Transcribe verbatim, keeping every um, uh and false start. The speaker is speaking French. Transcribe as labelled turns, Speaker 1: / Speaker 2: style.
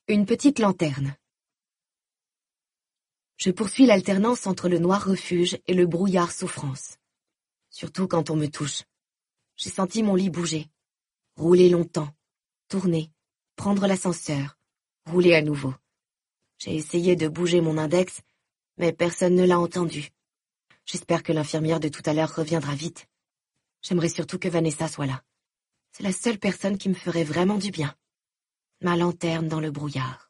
Speaker 1: Une petite lanterne. Je poursuis l'alternance entre le noir refuge et le brouillard souffrance. Surtout quand on me touche. J'ai senti mon lit bouger, rouler longtemps, tourner, prendre l'ascenseur, rouler à nouveau. J'ai essayé de bouger mon index, mais personne ne l'a entendu. J'espère que l'infirmière de tout à l'heure reviendra vite. J'aimerais surtout que Vanessa soit là. C'est la seule personne qui me ferait vraiment du bien. Ma lanterne dans le brouillard.